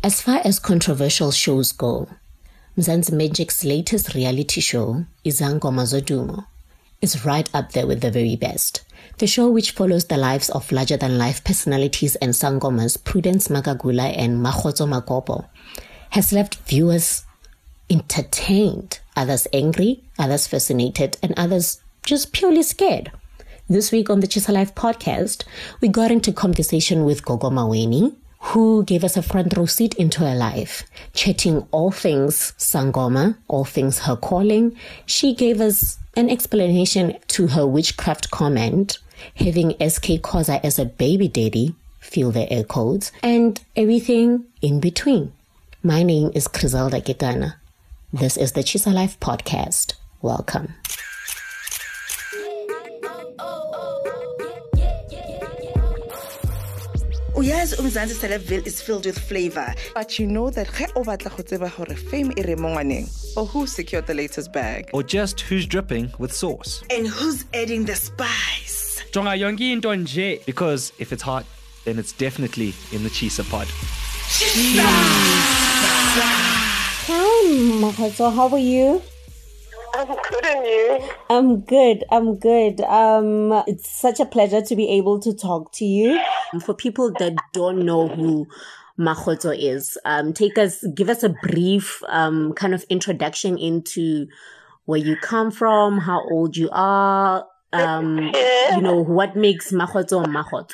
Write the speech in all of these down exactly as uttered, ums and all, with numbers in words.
As far as controversial shows go, Mzansi Magic's latest reality show, Izangoma Zodumo, is right up there with the very best. The show, which follows the lives of larger-than-life personalities and sangomas Prudence Magagula and Makhotso Makopo, has left viewers entertained, others angry, others fascinated, and others just purely scared. This week on the Chisa Life podcast, we got into conversation with Gogo Maweni, who gave us a front row seat into her life, chatting all things Sangoma, all things her calling. She gave us an explanation to her witchcraft comment, having S K Khoza as a baby daddy, feel the air codes, and everything in between. My name is Griselda Getana. This is the Chisa Life podcast. Welcome. Uyazi uMzansi Celebville is filled with flavor, but you know that ge o batla go tseba gore fame e re mo ngwaneng, or who secured the latest bag, or just who's dripping with sauce, and who's adding the spice. Jonga yonke into nje, because if it's hot, then it's definitely in the Chisa pod. Hi, Makhotso, how are you? I'm good, and you? I'm good. I'm good. Um, it's such a pleasure to be able to talk to you. For people that don't know who Makhotso is, um, take us, give us a brief, um, kind of introduction into where you come from, how old you are, um, yeah. you know, what makes Makhotso Makhotso.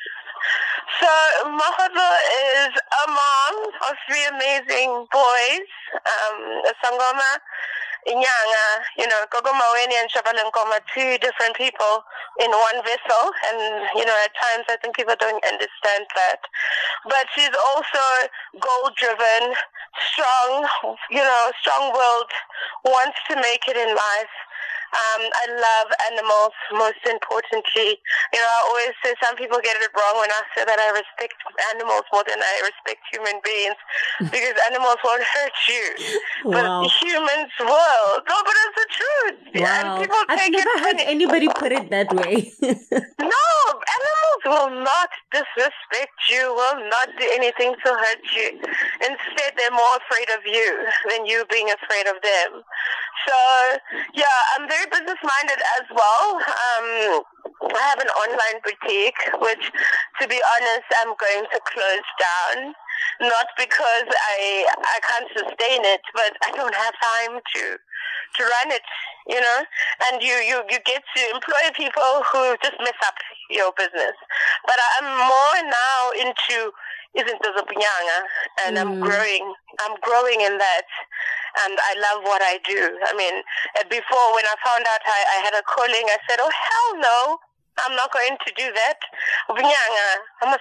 So Makhotso is a mom of three amazing boys, um, a Sangoma, Inyanga, you know, Gogo Maweni and Shabala Nkoma, two different people in one vessel. And, you know, at times I think people don't understand that. But she's also goal-driven, strong, you know, strong-willed, wants to make it in life. Um, I love animals, most importantly. You know, I always say some people get it wrong when I say that I respect animals more than I respect human beings, because animals won't hurt you, Wow. but humans will. No, but it's the truth. Wow. And people I've take never it heard funny. anybody put it that way. No, animals will not disrespect you, will not do anything to hurt you. Instead, they're more afraid of you than you being afraid of them. So, yeah, I'm very business-minded as well. Um, I have an online boutique, which, to be honest, I'm going to close down. Not because I I can't sustain it, but I don't have time to to run it, you know. And you, you, you get to employ people who just mess up your business. But I'm more now into isn't the Bunyanga, and mm. I'm growing. I'm growing in that. And I love what I do. I mean, before when I found out I, I had a calling, I said, oh, hell no, I'm not going to do that. You know,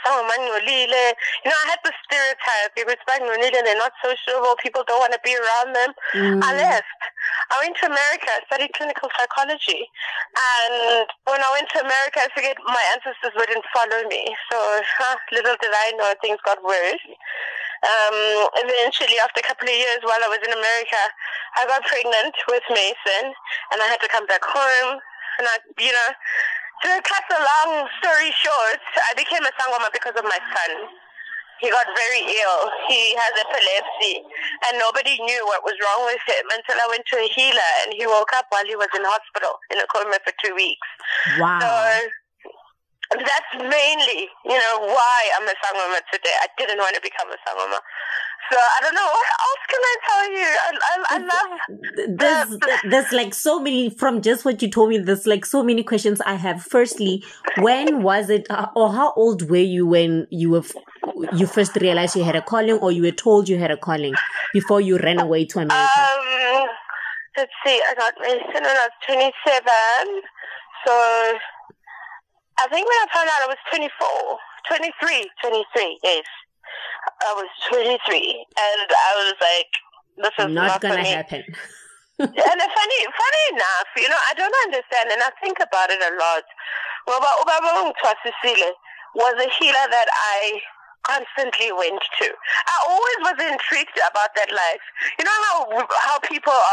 I had the stereotype, they're not sociable, people don't want to be around them. Mm. I left. I went to America, I studied clinical psychology. And when I went to America, I figured my ancestors wouldn't follow me. So huh, little did I know things got worse. Um, eventually, after a couple of years while I was in America, I got pregnant with Mason, and I had to come back home. And I, you know, to cut the long story short, I became a Sangoma because of my son. He got very ill. He has epilepsy, and nobody knew what was wrong with him until I went to a healer, and he woke up while he was in hospital in a coma for two weeks. Wow. So, that's mainly, you know, why I'm a Sangoma today. I didn't want to become a Sangoma. So I don't know, what else can I tell you? I, I, I love... There's, the, there's like so many, from just what you told me, there's like so many questions I have. Firstly, when was it, uh, or how old were you when you were, you first realized you had a calling, or you were told you had a calling before you ran away to America? Um, let's see, I got Mason when I was twenty-seven. So... I think when I found out I was twenty-four, twenty-three, twenty-three, yes. I was twenty-three, and I was like, this is not, not gonna for me. happen. And funny, funny enough, you know, I don't understand, and I think about it a lot. Ubaba Ungtwasisile was a healer that I constantly went to. I always was intrigued about that life. You know how how people are?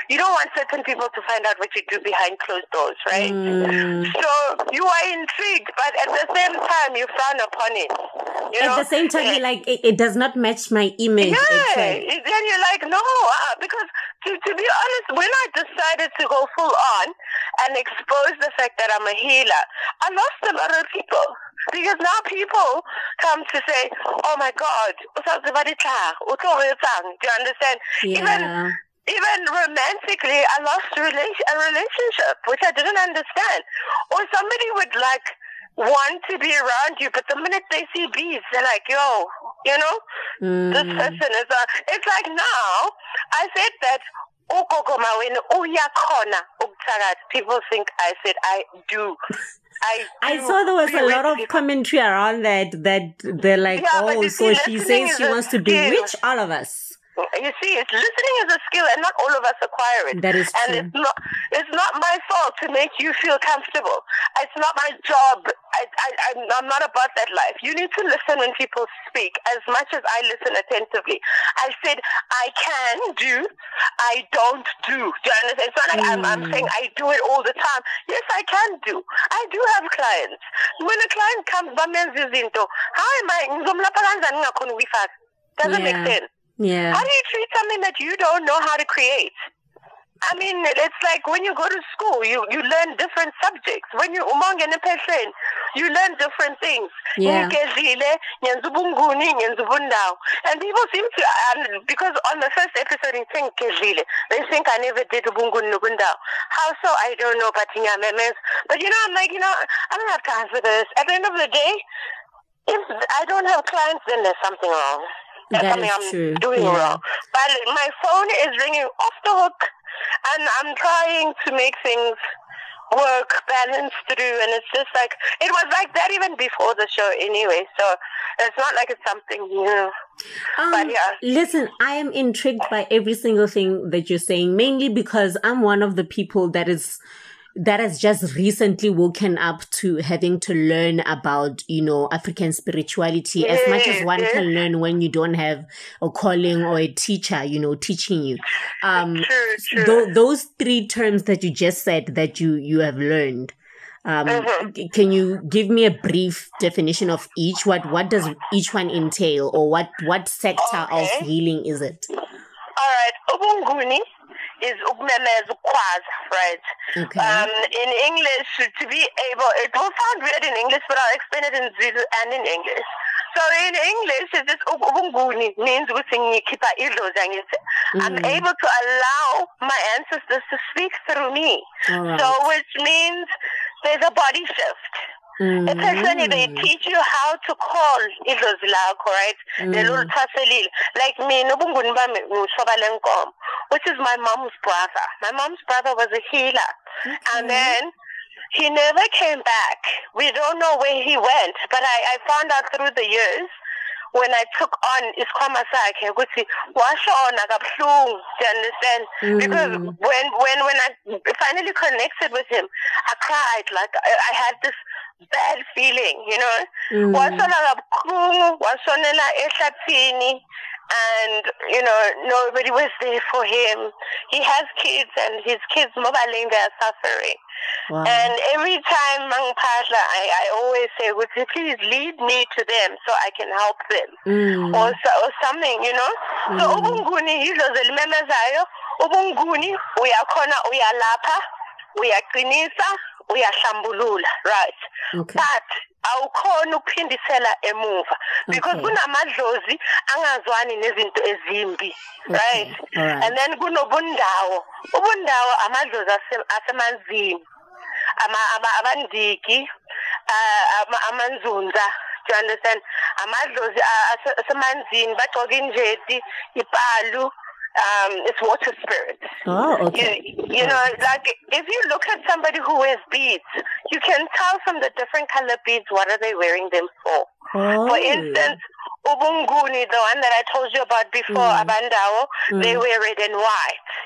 you don't want certain people to find out what you do behind closed doors, right? Mm. So you are intrigued, but at the same time, you frown upon it. You At know? the same time, you're like, it, it does not match my image. Yeah, actually. then you're like, no, uh, because to, to be honest, when I decided to go full on and expose the fact that I'm a healer, I lost a lot of people. Because now people come to say, oh my God, do you understand? Yeah. Even even romantically, I lost a, rela- a relationship, which I didn't understand. Or somebody would like want to be around you, but the minute they see bees, they're like, yo, you know, Mm. this person is a, it's like now, I said that, people think I said I do. I, I do saw there was a be lot with of people. commentary around that, that they're like, Yeah, but oh, you so see, she listening says she is a wants to skill. bewitch all of us. You see, it's listening is a skill, and not all of us acquire it. That is and true. it's not it's not my fault to make you feel comfortable. It's not my job. I, I, I'm, I'm not about that life. You need to listen when people speak as much as I listen attentively. I said, I can do, I don't do. Do you understand? It's not like I'm, I'm saying I do it all the time. Yes, I can do. I do have clients. When a client comes, how am I? Doesn't make Yeah. sense. Yeah. How do you treat something that you don't know how to create? I mean, it's like when you go to school, you, you learn different subjects. When you umong in a person, you learn different things. Yeah. And people seem to, um, because on the first episode in think they think I never did ubungun nubundao. How so? I don't know, but but you know, I'm like, you know, I don't have time for this. At the end of the day, if I don't have clients, then there's something wrong. There's That something is I'm true. doing Yeah. wrong. But my phone is ringing off the hook, and I'm trying to make things work, balance through, and it's just like, it was like that even before the show anyway, so it's not like it's something new. Um, But yeah. Listen, I am intrigued by every single thing that you're saying, mainly because I'm one of the people that is that has just recently woken up to having to learn about, you know, African spirituality as much as one Yes, can learn when you don't have a calling or a teacher, you know, teaching you. Um, True, true. tho- those three terms that you just said that you, you have learned, um, Mm-hmm. c- can you give me a brief definition of each? What, what does each one entail, or what, what sector of Okay. healing is it? All right, ubunguni is ukumemeza, ukwazi, right? Okay. Um, in English, to be able, it will sound weird in English, but I'll explain it in Zulu and in English. So in English, it's just ubunguni means ukuthi idlozi angithi. I'm Mm. able to allow my ancestors to speak through me. All right. So which means there's a body shift. Mm. Especially they teach you how to call idlozi lakho, right? The Mm. little twaselile. Like me, ubunguni bami nguShoba lenkomo, which is my mom's brother. My mom's brother was a healer. And then he never came back. We don't know where he went, but I, I found out through the years when I took on isikhwama sakhe ukuthi washona kabuhlungu. Do you understand? Mm. Because when when when I finally connected with him, I cried. Like I, I had this bad feeling, you know. Mm. Washona kabuhlungu, washonela ehlathini. And, you know, nobody was there for him. He has kids, and his kids, mobaling, they are suffering. Wow. And every time Mangpahla, I, I always say, would you please lead me to them so I can help them? Mm. Or, so, or something, you know? So, Mm. ubunguni, yizo zelimemezayo. Ubunguni, uyakhona, uyalapha, uyaqinisa, uyahlambulula, right? Okay. But awukhona ukuphindisela emuva because Okay. kunamadlozi angazwani nezinto ezimbi, right? All right. And then kunobundawo. Ubundawo amadlozi ase- asemanzini, ama- ama- abandiki, uh, ama- amanzunza. Do you understand? Amadlozi a- ase- asemanzini bagcoka injeti, ipalu. Um, it's water spirits. Oh, okay. You, you know, like if you look at somebody who wears beads, you can tell from the different color beads what are they wearing them for. Oh. For instance, ubunguni, the one that I told you about before, Mm. abandawo, they Mm. wear red and white,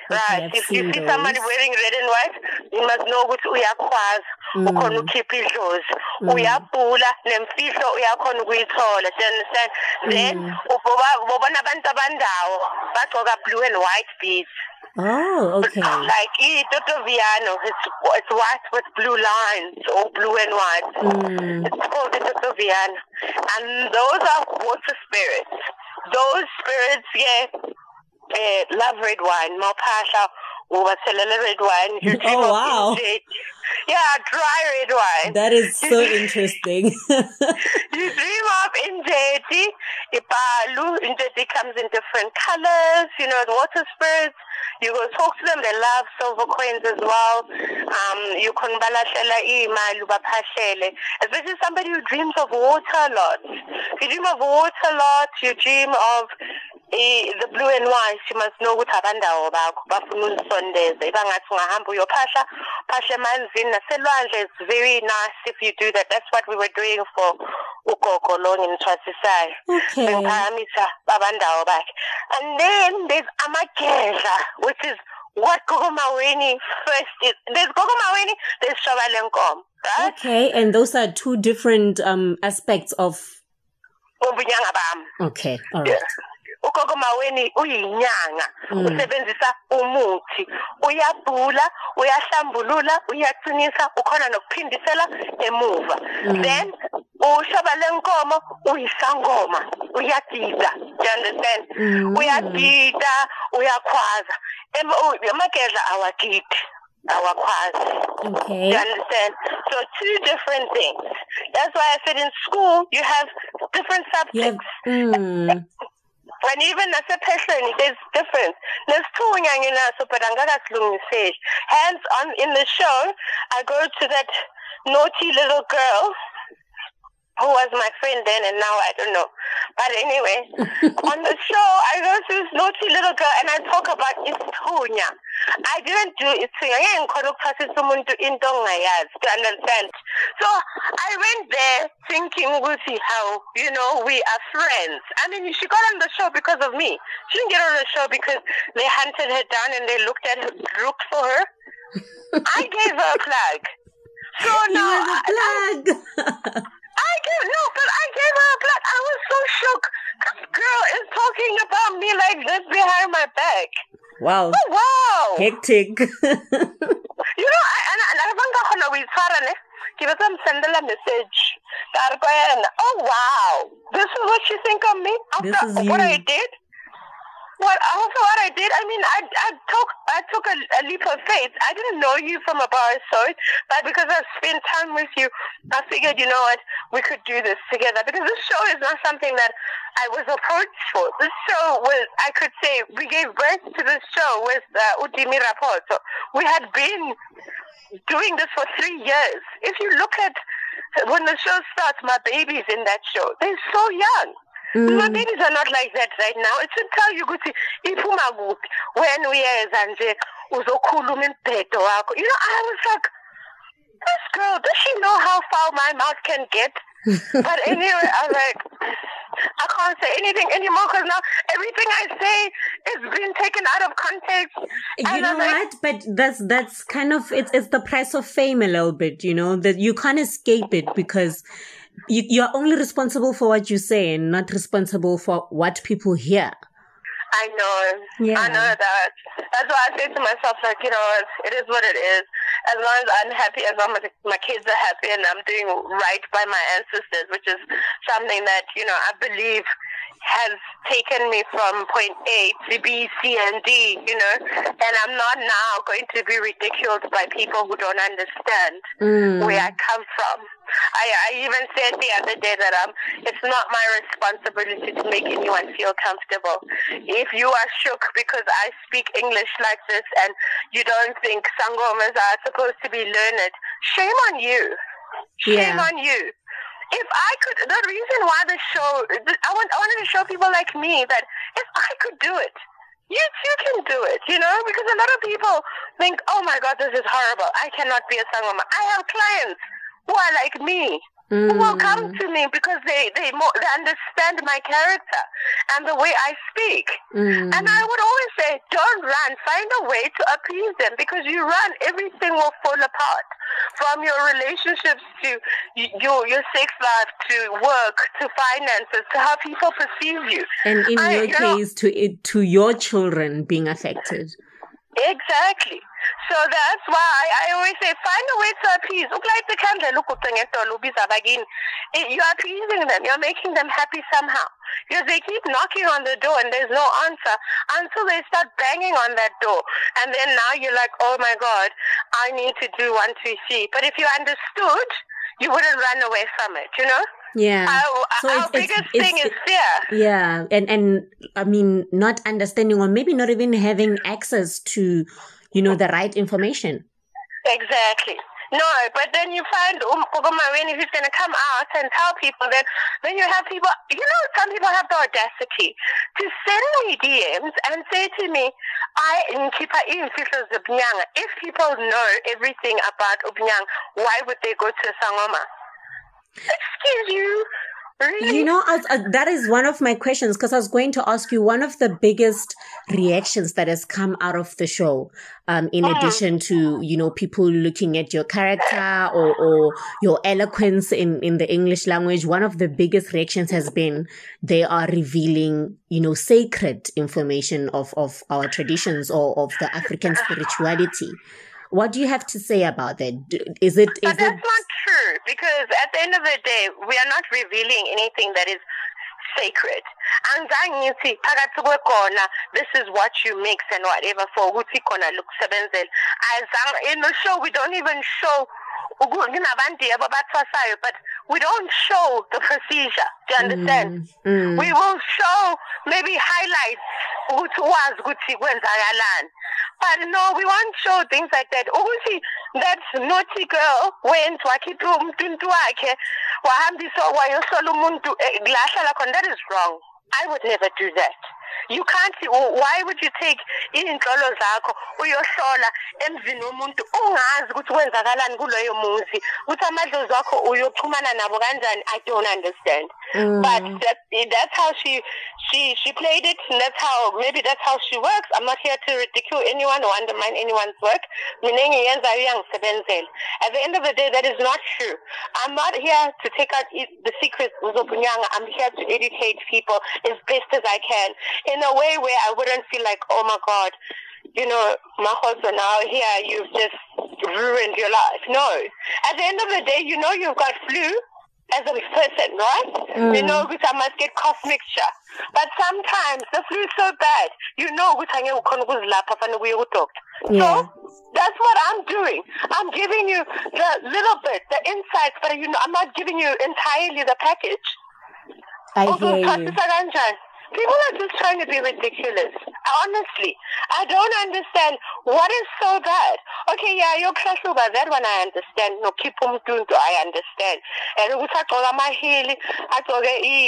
Right. I've If you seen see those. somebody wearing red and white, you must know ukuthi uyakwazi ukhona ukhipha idlozi. Uyabhula nemfihlo uyakhona ukuyithola. Do you understand? Then ubona abantu abandawo bagcoka blue and white beads. Oh, okay. Like i-Totoviano, it's, it's white with blue lines or blue and white. Mm. It's called the Totoviano. And those are water spirits. Those spirits, yeah, uh, love red wine. Mopasha, ubathelela red wine. You dream Oh, of wow. injeti. Yeah, dry red wine. That is so interesting. You dream of injeti. Ipalu, injeti comes in different colors. You know, the water spirits. You go talk to them. They love silver coins as well. Um, you can balashela imali ubapashele. Especially somebody who dreams of water a lot. If you dream of water a lot, you dream of eh, the blue and white. You must know ukuthi abandawo bakho bafuna unisondeze. Ibangathi ungahamba uyopasha pasha emanzini naselwandle. It's very nice if you do that. That's what we were doing for ugogo long in Twasisayo. Okay. Bengiphakamisa abandawo bakhe. And then there's Amagedla, which is what Gogo Maweni first is. There's Gogo Maweni, there's Shabalenkom, right? Okay, and those are two different um aspects of. Ubunyanga bam. Okay, all right. Ugogo Maweni uyinyanga, usebenzisa umuthi, uyabhula, uyahlambulula, uyaqinisa, ukhona nokuphindisela emuva. Then uShabalenkomo uyisangoma, uyagida. Do you understand? Uyagida, uyakhwaza. Amagedla awagidi, awakwazi. Okay. You understand? So two different things. That's why I said in school you have different You have, subjects. mm, And even as a person, there's difference. There's two so but hands on in the show, I go to that naughty little girl who was my friend then and now I don't know. But anyway, on the show, I go to this naughty little girl and I talk about Ithunya. I didn't do Ithunya. I didn't someone to to understand. So I went there thinking, we'll see how, you know, we are friends. I mean, she got on the show because of me. She didn't get on the show because they hunted her down and they looked at her, looked for her. I gave her a plug. So you now have a I, plug. I gave no, but I gave her a plug. I was so shook. This girl is talking about me like this behind my back. Wow. Oh wow! Hectic. You know, I and and I banga khona uyithwara ne. Give them send a message. Oh wow! This is what you think of me This after is what you. I did. What after what I did? I mean, I I took I took a, a leap of faith. I didn't know you from a bar source, but because I spent time with you, I figured, you know what, we could do this together. Because this show is not something that I was approached for. This show was, I could say, we gave birth to this show with uh, Udimi Rapoto. We had been doing this for three years. If you look at when the show starts, my baby's in that show. They're so young. Mm. My babies are not like that right now. It should tell you, Guti, when we are Zanje, uzokhuluma imphetho wakho. You know, I was like, this girl, does she know how far my mouth can get? But anyway, I was like, I can't say anything anymore because now everything I say is being taken out of context. You And know I'm like, what? But that's that's kind of it's it's the price of fame a little bit, you know, that you can't escape it because you you're only responsible for what you say and not responsible for what people hear. I know. Yeah. I know that. That's why I say to myself, like, you know, it is what it is. As long as I'm happy, as long as my kids are happy and I'm doing right by my ancestors, which is something that, you know, I believe has taken me from point A to B, C, and D, you know, and I'm not now going to be ridiculed by people who don't understand Mm. where I come from. I, I even said the other day that um, it's not my responsibility to make anyone feel comfortable. If you are shook because I speak English like this and you don't think Sangomas are supposed to be learned, shame on you. Shame Yeah. on you. If I could, the reason why the show, I, want, I wanted to show people like me that if I could do it, you too can do it, you know, because a lot of people think, oh my God, this is horrible. I cannot be a Sangoma. I have clients who are like me. who will come to me because they they, more, they understand my character and the way I speak. Mm. And I would always say, don't run. Find a way to appease them, because you run, everything will fall apart. From your relationships to y- your your sex life to work to finances to how people perceive you. And in I, your you know, case, to it, to your children being affected. Exactly. So that's why I, I always say, find a way to appease. Look like the candle, look what you're appeasing them. You're making them happy somehow. Because they keep knocking on the door and there's no answer until they start banging on that door. And then now you're like, oh my God, I need to do one, two, three. But if you understood, you wouldn't run away from it, you know? Yeah. Our, So our it's- it's- biggest it's- thing is fear. Yeah. And, and I mean, not understanding or maybe not even having access to, you know, the right information. Exactly. No, but then you find um Pogomawini who's going to come out and tell people that, then you have people, you know, some people have the audacity to send me D Ms and say to me, I if people know everything about Ubinyang, why would they go to Sangoma? Excuse you. Really? You know, I was, uh, that is one of my questions, because I was going to ask you, one of the biggest reactions that has come out of the show, um, in Mm. addition to, you know, people looking at your character or, or your eloquence in, in the English language, one of the biggest reactions has been they are revealing, you know, sacred information of, of our traditions or of the African spirituality. What do you have to say about that? D- Is it, is But that's it, not true, because at the end of the day, we are not revealing anything that is sacred. Angithi phakathi kwekona, this is what you mix and whatever for ukuthi khona lukusebenzela. Azange in the show we don't even show kunabantu ababathwasayo, but we don't show the procedure. Do you understand? mm, We will show maybe highlights ukuthi wazi ukuthi kwenzakalani. But no, we won't show things like that. Ukuthi that naughty girl went wakhipha umuntu wakhe wahambisa wayosola umuntu lahlala khona. That is wrong. I would never do that. You can't. Why would you take inhlolo zakho uyohlola emzini womuntu ungazi ukuthi wenzakalani kuloyo muzi, ukuthi amadlozi akho uyoxhumana nabo kanjani? I don't understand. Mm. But that, that's how she she she played it, and that's how maybe that's how she works. I'm not here to ridicule anyone or undermine anyone's work. At the end of the day, that is not true. I'm not here to take out the secrets of Zopunyanga. I'm here to educate people as best as I can in a way where I wouldn't feel like, oh my God, you know, my husband now here, you've just ruined your life. No. At the end of the day, you know you've got flu as a person, right? Mm. You know, which I must get cough mixture. But sometimes the flu is so bad, you know, which I know Yeah. So that's what I'm doing. I'm giving you the little bit, the insights, but you know, I'm not giving you entirely the package. I Although hear you. people are just trying to be ridiculous. Honestly, I don't understand what is so bad. Okay, yeah, you're crash over that one. I understand. No, keep on doing. I understand. And we talk about my heel. I talk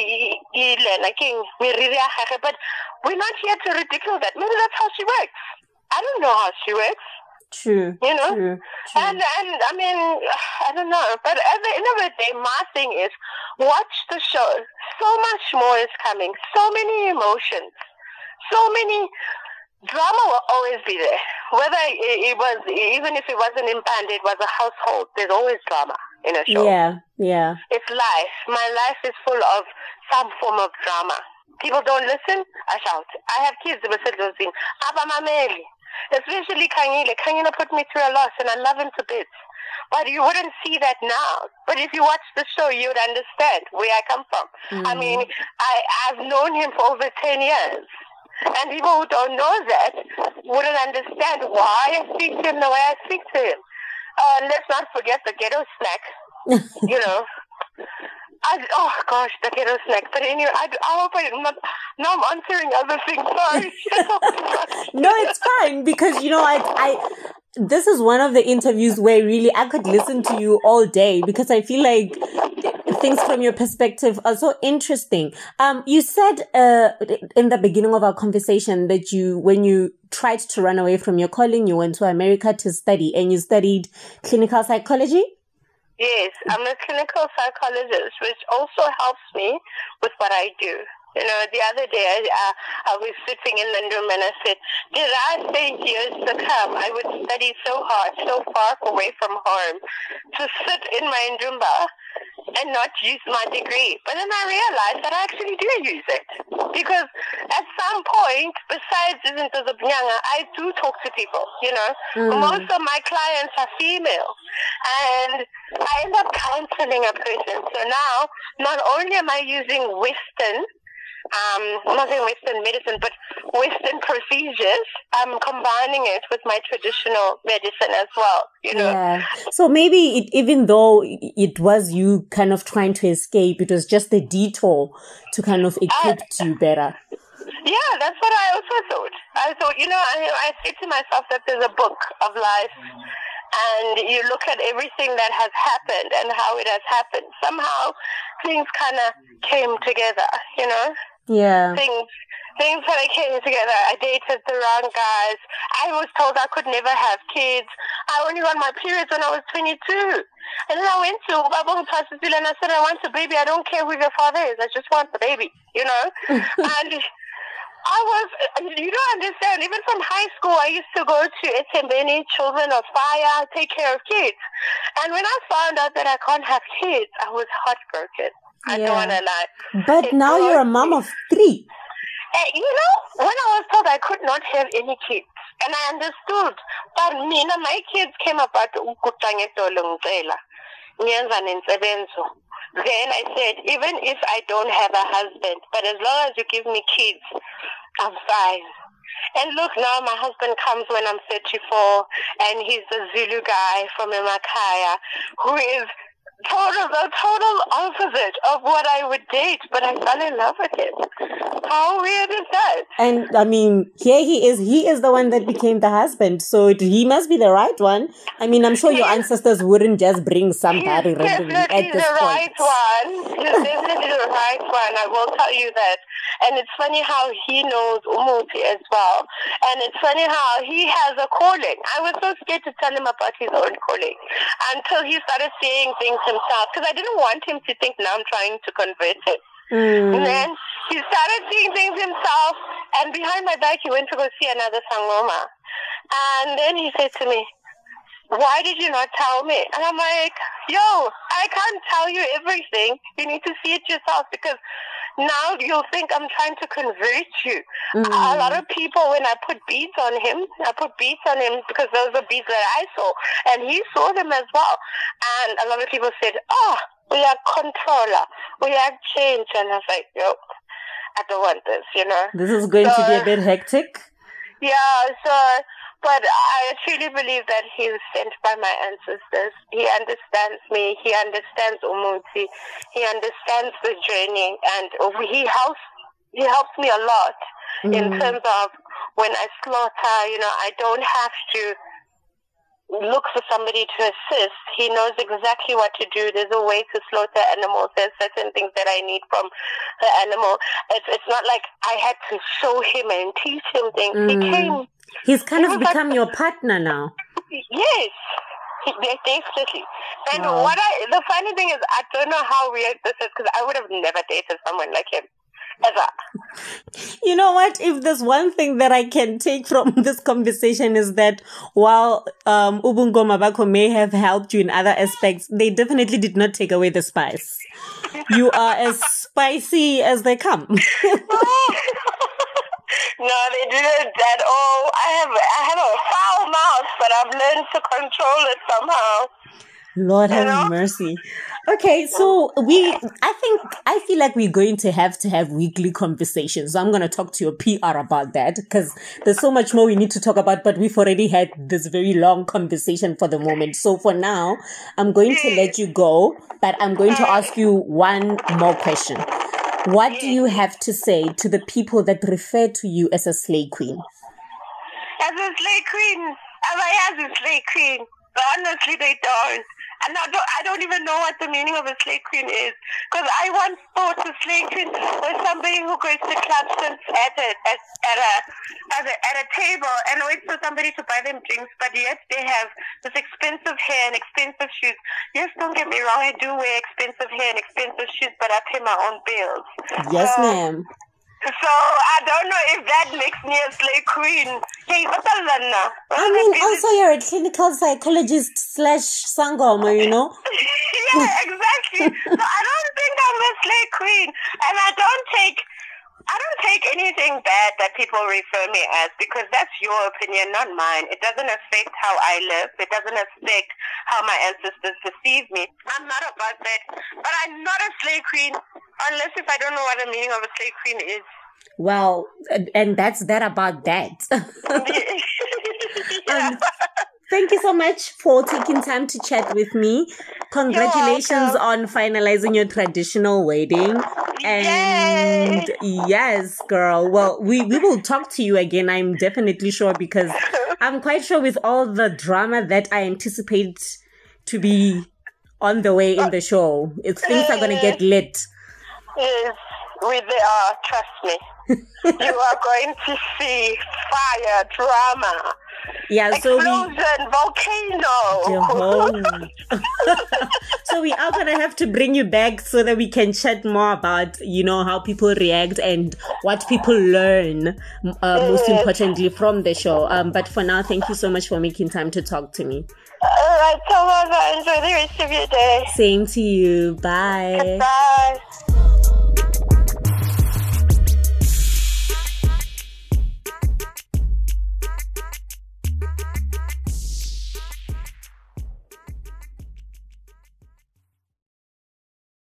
but we're not here to ridicule that. Maybe that's how she works. I don't know how she works. True. You know? True. True. And, and I mean, I don't know. But at the end of the day, my thing is, watch the show. So much more is coming. So many emotions. So many... Drama will always be there. Whether it, it was, even if it wasn't in band, it was a household. There's always drama in a show. Yeah. Yeah. It's life. My life is full of some form of drama. People don't listen, I shout. I have kids who said those things. Abba Mameli. Especially Kangile. Kangile put me through a loss and I love him to bits. But you wouldn't see that now. But if you watch the show, you would understand where I come from. Mm. I mean, I, I've known him for over ten years. And people who don't know that wouldn't understand why I speak to him the way I speak to him. Uh, let's not forget the ghetto snack. You know. I, oh gosh, the ghetto snack. But anyway, I, I hope I'm not. Now I'm answering other things. Sorry. No, it's fine because you know I I this is one of the interviews where really I could listen to you all day because I feel like things from your perspective are so interesting. Um, you said uh in the beginning of our conversation that you when you tried to run away from your calling, you went to America to study and you studied clinical psychology. Yes, I'm a clinical psychologist, which also helps me with what I do. You know, the other day I, uh, I was sitting in the room and I said, did I think years to come I would study so hard, so far away from home, to sit in my Ndumba and not use my degree? But then I realized that I actually do use it. Because at some point, besides I do talk to people, you know. Mm. Most of my clients are female. And I end up counseling a person. So now, not only am I using Western, Um, not saying Western medicine, but Western procedures. I'm combining it with my traditional medicine as well, you know. Yeah. So maybe it, even though it was you kind of trying to escape, it was just a detour to kind of equip uh, you better. Yeah, that's what I also thought. I thought, you know, I, I said to myself that there's a book of life, and you look at everything that has happened and how it has happened. Somehow things kind of came together, you know. Yeah. Things things kind of came together. I dated the wrong guys. I was told I could never have kids. I only got my periods when I was twenty-two. And then I went to Babong Hospital and I said, I want a baby. I don't care who your father is. I just want the baby, you know. And I was, you don't understand, even from high school, I used to go to Etembeni, Children of Fire, take care of kids. And when I found out that I can't have kids, I was heartbroken. I yeah. don't want to lie. But it now you're a mom of three. Uh, you know, when I was told I could not have any kids, and I understood, but me, my kids came about then I said, even if I don't have a husband, but as long as you give me kids, I'm fine. And look, now my husband comes when I'm thirty-four, and he's the Zulu guy from Emakaya, who is total, the total opposite of what I would date, but I fell in love with him. How weird is that? And I mean, here he is. He is the one that became the husband, so it, he must be the right one. I mean, I'm sure your ancestors wouldn't just bring somebody randomly at this point. He's definitely the right one. He's definitely the right one. I will tell you that. And it's funny how he knows Umuti as well. And it's funny how he has a calling. I was so scared to tell him about his own calling until he started saying things himself, because I didn't want him to think now I'm trying to convert him. Mm. And then he started seeing things himself, and behind my back he went to go see another Sangoma. And then he said to me, why did you not tell me? And I'm like, yo, I can't tell you everything. You need to see it yourself, because now you'll think I'm trying to convert you. Mm. A lot of people, when I put beads on him, I put beads on him because those are beads that I saw, and he saw them as well. And a lot of people said, oh, we are controller, we are change. And I was like, yo, I don't want this, you know. This is going so, to be a bit hectic. Yeah, so, but I truly believe that he's sent by my ancestors. He understands me. He understands Umuti. He understands the journey, and he helps. He helps me a lot mm. in terms of when I slaughter. You know, I don't have to look for somebody to assist. He knows exactly what to do. There's a way to slaughter animals. There's certain things that I need from the animal. It's it's not like I had to show him and teach him things. Mm. He came. He's kind of become like, your partner now. Yes, definitely. And wow. what I the funny thing is, I don't know how weird this is, because I would have never dated someone like him. Ever. You know what? If there's one thing that I can take from this conversation is that while um, Ubungo Mabako may have helped you in other aspects, they definitely did not take away the spice. You are as spicy as they come. No, they didn't at all. I have I have a foul mouth, but I've learned to control it somehow. Lord have you know? mercy. Okay, so we, I think, I feel like we're going to have to have weekly conversations. So I'm going to talk to your P R about that, because there's so much more we need to talk about, but we've already had this very long conversation for the moment. So for now, I'm going to let you go, but I'm going to ask you one more question. What do you have to say to the people that refer to you as a slay queen? As a slay queen? Am I as a slay queen? But honestly, they don't. And I don't, I don't even know what the meaning of a slay queen is. Because I once thought a slay queen was somebody who goes to clubs and at a, at, at, a, at, a, at a table and waits for somebody to buy them drinks, but yet they have this expensive hair and expensive shoes. Yes, don't get me wrong, I do wear expensive hair and expensive shoes, but I pay my own bills. Yes, so, ma'am. So I don't know if that makes me a slay queen. Hey, what the lana? I mean, also you're a clinical psychologist slash sangoma, you know? Yeah, exactly. So I don't think I'm a slay queen, and I don't take, I don't take anything bad that people refer me as, because that's your opinion, not mine. It doesn't affect how I live. It doesn't affect how my ancestors perceive me. I'm not about that, but I'm not a slay queen unless if I don't know what the meaning of a slay queen is. Well, and that's that about that. Yeah. um, thank you so much for taking time to chat with me. Congratulations on finalizing your traditional wedding. And Yay. Yes, girl. Well, we, we will talk to you again, I'm definitely sure, because I'm quite sure with all the drama that I anticipate to be on the way in the show, it's, things are going to get lit. Yes, we they are, trust me. You are going to see fire, drama, yeah, so explosion, we, volcano. So we are going to have to bring you back so that we can chat more about, you know, how people react and what people learn, uh, most importantly, from the show. Um, but for now, thank you so much for making time to talk to me. All right, Tawanda, enjoy the rest of your day. Same to you. Bye. Bye.